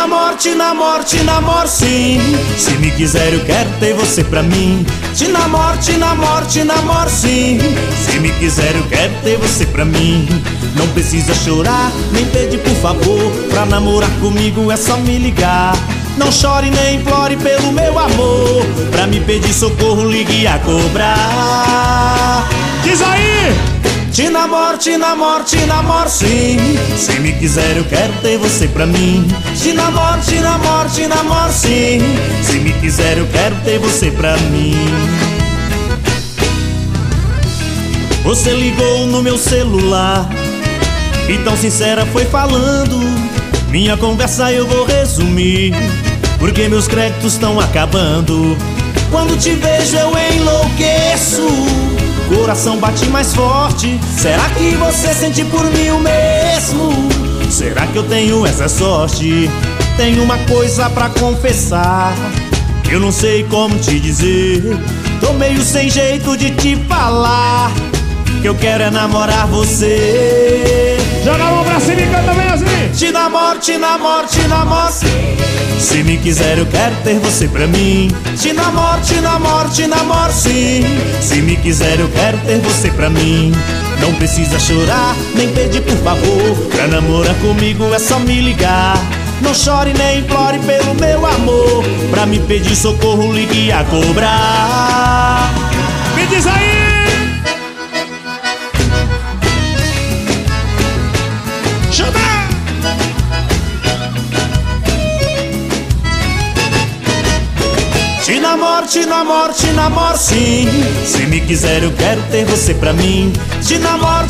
te namoro sim. Se me quiser eu quero ter você pra mim. Te namoro sim. Se me quiser eu quero ter você pra mim. Não precisa chorar, nem pedir por favor. Pra namorar comigo é só me ligar. Não chore nem implore pelo meu amor. Pra me pedir socorro ligue a cobrar. Diz aí! Te namoro sim. Se me quiser eu quero ter você pra mim. Te namoro sim. Se me quiser eu quero ter você pra mim. Você ligou no meu celular e tão sincera foi falando. Minha conversa eu vou resumir, porque meus créditos estão acabando. Quando te vejo eu enlouqueço, coração bate mais forte. Será que você sente por mim o mesmo? Será que eu tenho essa sorte? Tenho uma coisa pra confessar, eu não sei como te dizer. Tô meio sem jeito de te falar, que eu quero é namorar você. Joga a mão pra cima e canta bem assim. Te namoro se me quiser eu quero ter você pra mim. Te namoro sim. Se me quiser eu quero ter você pra mim. Não precisa chorar, nem pedir por favor. Pra namorar comigo é só me ligar. Não chore nem implore pelo meu amor. Pra me pedir socorro ligue a cobrar. Me diz aí! Te namoro sim. Se me quiser eu quero ter você pra mim. Te namoro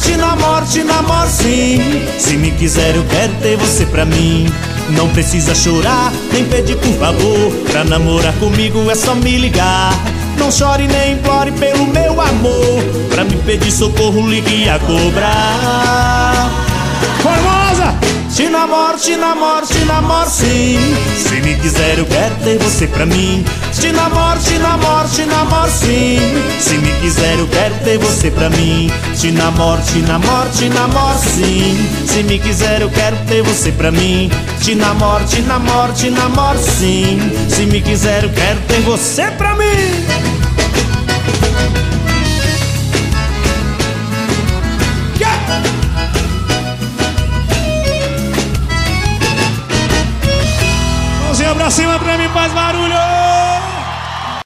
sim. Se me quiser eu quero ter você pra mim. Não precisa chorar, nem pedir por favor. Pra namorar comigo é só me ligar. Não chore nem implore pelo meu amor. Pra me pedir socorro ligue a cobrar. Formosa! Te namoro sim. Se me quiser eu quero ter você pra mim. Te namoro sim. Se me quiser eu quero ter você pra mim. Te namoro sim. Se me quiser eu quero ter você pra mim. Te namoro sim. Se me quiser eu quero ter você pra mim. Mãozinha pra cima pra mim, faz barulho.